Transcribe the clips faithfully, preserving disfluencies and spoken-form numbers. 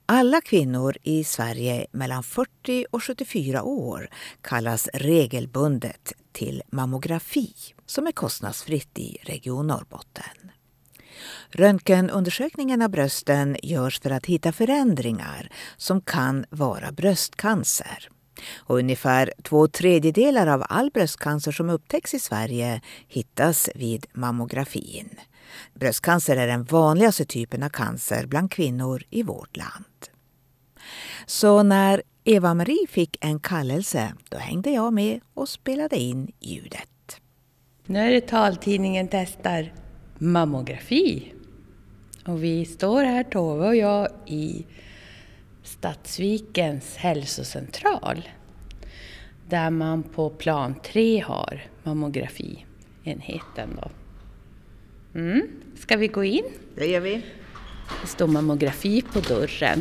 Alla kvinnor i Sverige mellan fyrtio och sjuttiofyra år kallas regelbundet till mammografi som är kostnadsfritt i Region Norrbotten. Röntgenundersökningen av brösten görs för att hitta förändringar som kan vara bröstcancer. Och ungefär två tredjedelar av all bröstcancer som upptäcks i Sverige hittas vid mammografin. Bröstcancer är den vanligaste typen av cancer bland kvinnor i vårt land. Så när Eva-Marie fick en kallelse, då hängde jag med och spelade in ljudet. Nu är det taltidningen testar mammografi. Och vi står här, Tove och jag, i Stadsvikens hälsocentral. Där man på plan tre har mammografienheten då. Mm. Ska vi gå in? Det gör vi. Det står mammografi på dörren.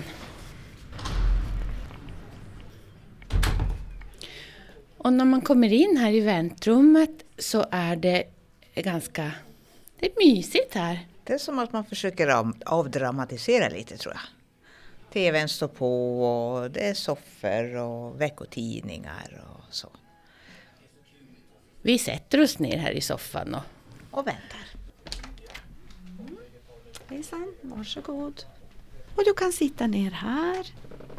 Och när man kommer in här i väntrummet så är det ganska det är mysigt här. Det är som att man försöker avdramatisera lite, tror jag. T V:n står på och det är soffor och veckotidningar och så. Vi sätter oss ner här i soffan och, och väntar. Hejsan, varsågod. Och du kan sitta ner här.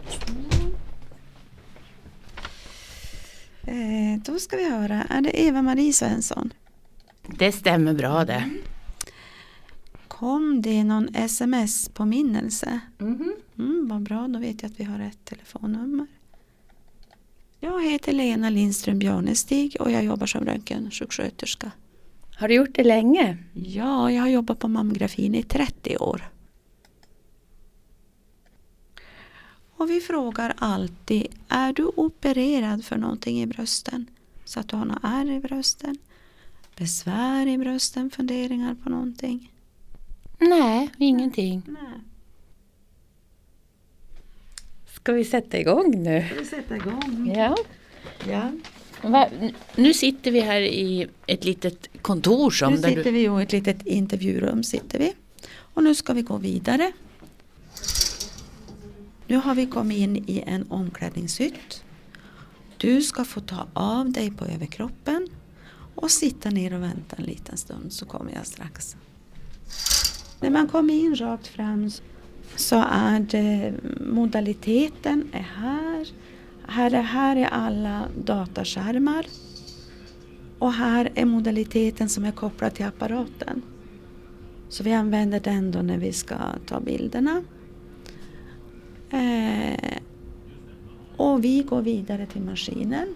Eh, då ska vi höra, är det Eva-Marie Svensson? Det stämmer bra det. Mm. Kom det någon sms-påminnelse? Mm. Mm, vad bra, då vet jag att vi har ett telefonnummer. Jag heter Lena Lindström Björnestig och jag jobbar som röntgensjuksköterska. Har du gjort det länge? Ja, jag har jobbat på mammografin i trettio år. Och vi frågar alltid, är du opererad för någonting i brösten? Så att du har några ärr i brösten? Besvär i brösten, funderingar på någonting? Nej, ingenting. Nej. Ska vi sätta igång nu? Ska vi sätta igång? Ja. Ja. Va? Nu sitter vi här i ett litet kontor. Som nu där sitter du... vi i ett litet intervjurum. Sitter vi. Och nu ska vi gå vidare. Nu har vi kommit in i en omklädningshytt. Du ska få ta av dig på överkroppen och sitta ner och vänta en liten stund, så kommer jag strax. När man kommer in rakt fram så är det modaliteten är här. Här är, här är alla dataskärmar. Och här är modaliteten som är kopplad till apparaten. Så vi använder den då när vi ska ta bilderna. Eh, och vi går vidare till maskinen.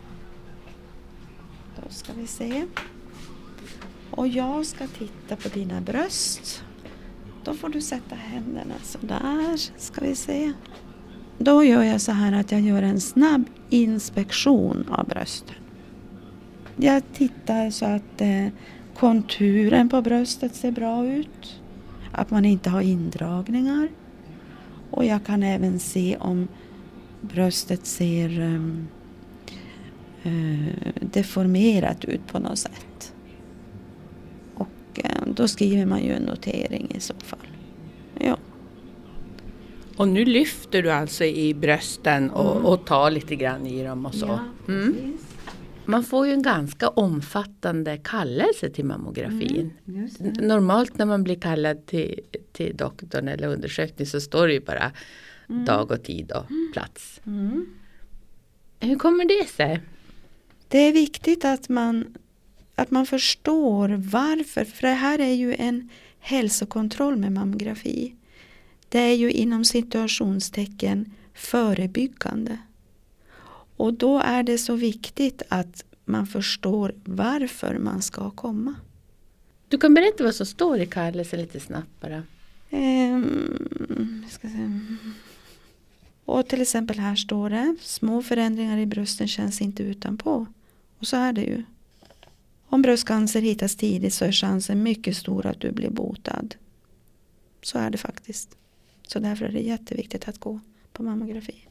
Då ska vi se. Och jag ska titta på dina bröst. Då får du sätta händerna så där. Ska vi se. Då gör jag så här att jag gör en snabb inspektion av brösten. Jag tittar så att eh, konturen på bröstet ser bra ut. Att man inte har indragningar. Och jag kan även se om bröstet ser um, uh, deformerat ut på något sätt. Och uh, då skriver man ju en notering i så fall. Ja. Och nu lyfter du alltså i brösten och, mm. och tar lite grann i dem och så. Ja, mm. Man får ju en ganska omfattande kallelse till mammografin. Mm, normalt när man blir kallad till, till doktorn eller undersökning så står det ju bara mm. dag och tid och plats. Mm. Hur kommer det sig? Det är viktigt att man, att man förstår varför. För det här är ju en hälsokontroll med mammografi. Det är ju inom situationstecken förebyggande. Och då är det så viktigt att man förstår varför man ska komma. Du kan berätta vad som står i kallelsen lite snabbt bara. Um, ska se. Och till exempel här står det: små förändringar i brösten känns inte utanpå. Och så är det ju. Om bröstcancer hittas tidigt så är chansen mycket stor att du blir botad. Så är det faktiskt. Så därför är det jätteviktigt att gå på mammografi.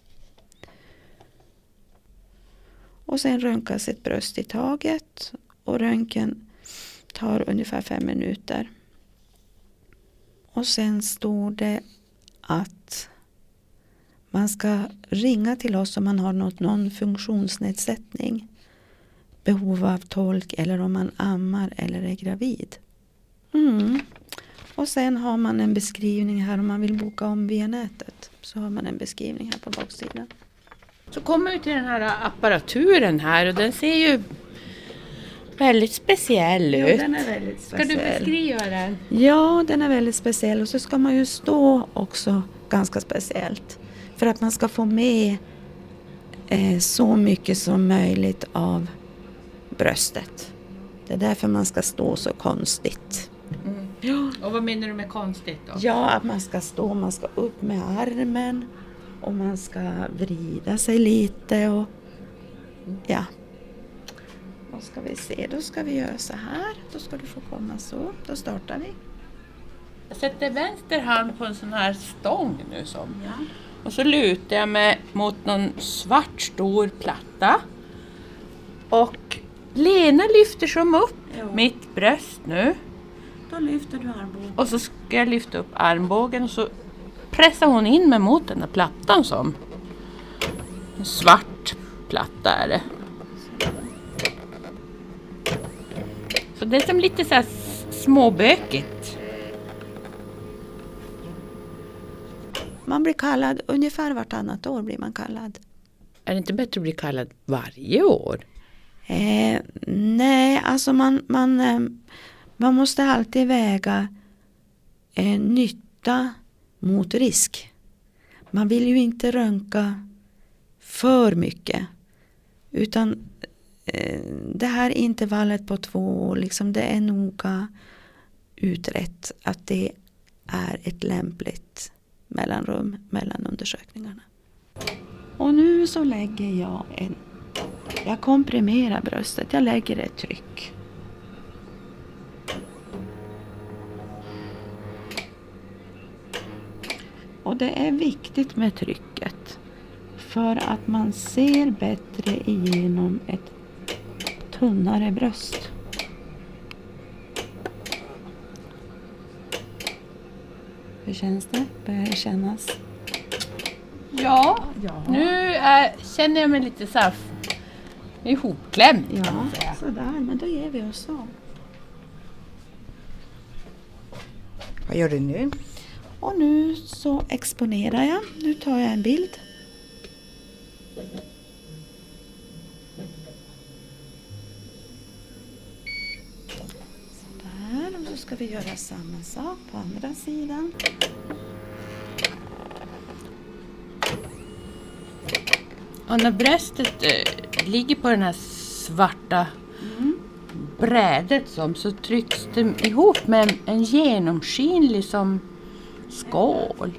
Och sen röntgas ett bröst i taget. Och röntgen tar ungefär fem minuter. Och sen står det att man ska ringa till oss om man har något, någon funktionsnedsättning, behov av tolk eller om man ammar eller är gravid. Mm. Och sen har man en beskrivning här om man vill boka om via nätet. Så har man en beskrivning här på baksidan. Så kommer vi till den här apparaturen här och den ser ju väldigt speciell ut. Ja, den är väldigt speciell. Ska du beskriva den? Ja, den är väldigt speciell och så ska man ju stå också ganska speciellt. För att man ska få med eh, så mycket som möjligt av bröstet. Det är därför man ska stå så konstigt. Mm. Ja. Och vad menar du med konstigt då? Ja, att man ska stå, man ska upp med armen och man ska vrida sig lite och ja. Då ska vi se, då ska vi göra så här. Då ska du få komma så. Då startar vi. Jag sätter vänster hand på en sån här stång nu som. Ja. Och så lutar jag mig mot någon svart stor platta. Och Lena lyfter som upp Jo. mitt bröst nu. Då lyfter du armbågen. Och så ska jag lyfta upp armbågen och så pressar hon in mig mot den här plattan som. En svart platta är det. Så det är som lite så här småbökigt. Man blir kallad, ungefär vartannat år blir man kallad. Är det inte bättre att bli kallad varje år? Eh, nej, alltså man, man, eh, man måste alltid väga eh, nytta mot risk. Man vill ju inte röntga för mycket. Utan eh, det här intervallet på två år, liksom, det är noga utrett att det är ett lämpligt mellanrum mellan undersökningarna. Och nu så lägger jag en, jag komprimerar bröstet, jag lägger ett tryck. Och det är viktigt med trycket för att man ser bättre igenom ett tunnare bröst. Hur känns det? Börjar det kännas? Ja, Ja. nu är, känner jag mig lite så här ihopklämd. kan Ja, man säga. sådär, men då ger vi oss så. Vad gör du nu? Och nu så exponerar jag. Nu tar jag en bild. Sådär, och så ska vi göra samma sak på andra sidan. Och när bröstet eh, ligger på den här svarta Mm. brädet som, så trycks det ihop med en, en genomskinlig som skål.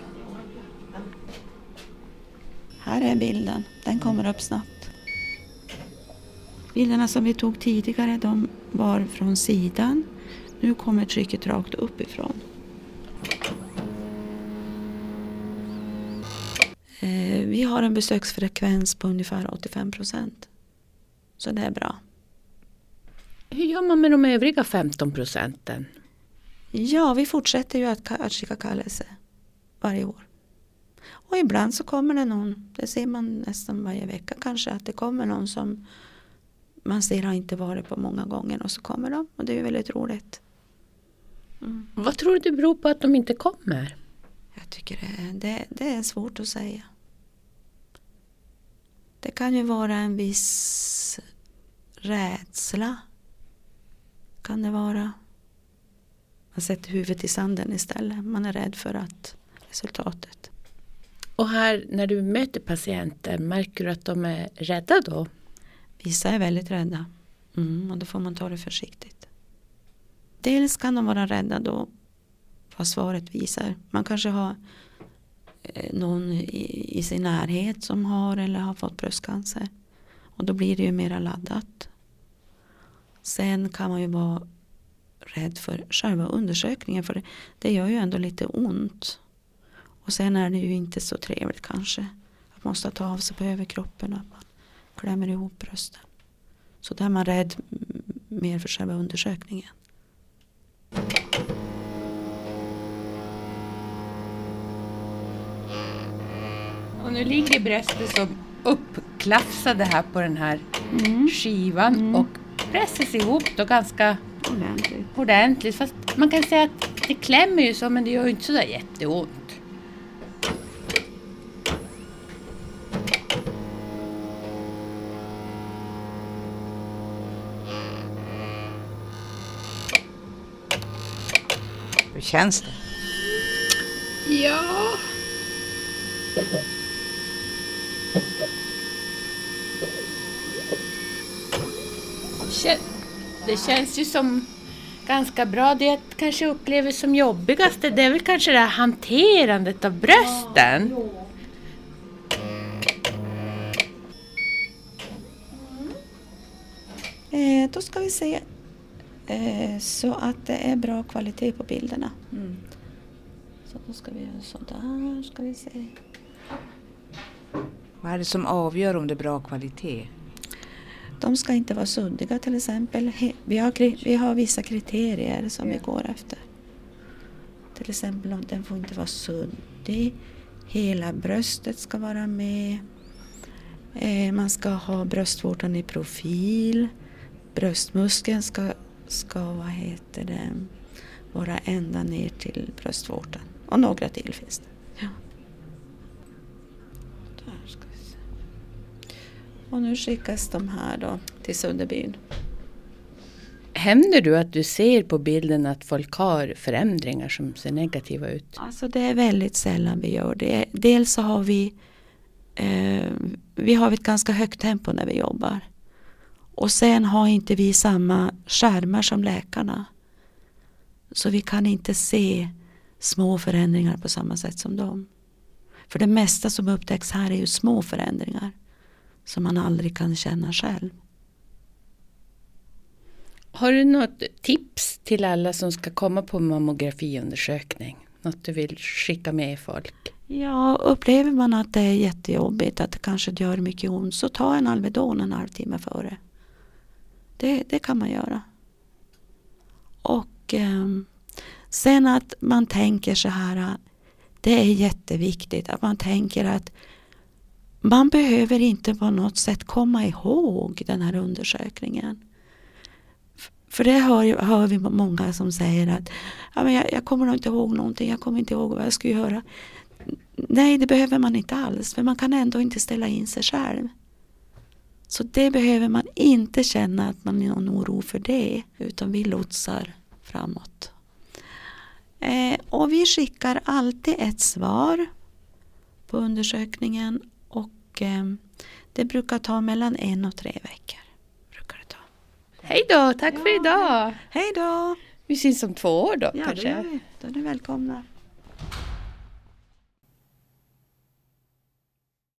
Här är bilden. Den kommer upp snabbt. Bilderna som vi tog tidigare, de var från sidan. Nu kommer trycket rakt uppifrån. Eh, vi har en besöksfrekvens på ungefär åttiofem procent. Så det är bra. Hur gör man med de övriga femton procenten? Ja, vi fortsätter ju att, att skicka kallelse varje år. Och ibland så kommer det någon, det ser man nästan varje vecka kanske, att det kommer någon som man ser har inte varit på många gånger och så kommer de och det är ju väldigt roligt. Mm. Vad tror du det beror på att de inte kommer? Jag tycker det, det, det är svårt att säga. Det kan ju vara en viss rädsla. Kan det vara. Man sätter huvudet i sanden istället. Man är rädd för att resultatet. Och här när du möter patienter, märker du att de är rädda då? Vissa är väldigt rädda. Mm, och då får man ta det försiktigt. Dels kan de vara rädda då vad svaret visar. Man kanske har eh, någon i, i sin närhet som har eller har fått bröstcancer. Och då blir det ju mera laddat. Sen kan man ju vara rädd för själva undersökningen. För det, det gör ju ändå lite ont. Och sen är det ju inte så trevligt kanske. Att man måste ta av sig på överkroppen och att man klämmer ihop brösten. Så där är man rädd mer för själva undersökningen. Och nu ligger bröstet som uppklafsade här på den här mm. skivan mm. och pressas ihop då ganska ordentligt. ordentligt. Fast man kan säga att det klämmer ju så, men det gör ju inte så där jätteont. Hur känns det? Ja. Det känns ju som ganska bra. Det jag kanske upplever som jobbigast, det är väl kanske det här hanterandet av brösten. Eh, då ska vi se eh, så att det är bra kvalitet på bilderna. Mm. Så då ska vi göra sådär, ska vi se. Vad är det som avgör om det är bra kvalitet? De ska inte vara suddiga till exempel. Vi har, vi har vissa kriterier som vi går efter. Till exempel om den får inte vara suddig. Hela bröstet ska vara med. Eh, man ska ha bröstvårtan i profil. Bröstmuskeln ska, ska vad heter det, vara ända ner till bröstvårtan. Och några till finns det. Ja. Där ska vi se. Och nu skickas de här då till Sunderbyn. Händer du att du ser på bilden att folk har förändringar som ser negativa ut? Alltså det är väldigt sällan vi gör det. Dels så har vi eh, vi har ett ganska högt tempo när vi jobbar. Och sen har inte vi samma skärmar som läkarna. Så vi kan inte se små förändringar på samma sätt som dem. För det mesta som upptäcks här är ju små förändringar som man aldrig kan känna själv. Har du något tips till alla som ska komma på mammografiundersökning? Något du vill skicka med folk? Ja, upplever man att det är jättejobbigt, att det kanske gör mycket ont, så ta en Alvedon en halvtimme före. Det, det kan man göra. Och eh, sen att man tänker så här, det är jätteviktigt att man tänker att man behöver inte på något sätt komma ihåg den här undersökningen. För det hör, hör vi många som säger att ja, men jag, jag kommer nog inte ihåg någonting, jag kommer inte ihåg vad jag ska göra. Nej, det behöver man inte alls, för man kan ändå inte ställa in sig själv. Så det behöver man inte känna att man är någon oro för det, utan vi lotsar framåt. Eh, och vi skickar alltid ett svar på undersökningen, och eh, det brukar ta mellan en och tre veckor. Brukar det ta. Hej då, tack ja, för idag. Hej då. Vi syns om två år då, ja, kanske. Ja, det gör vi. Då är ni välkomna.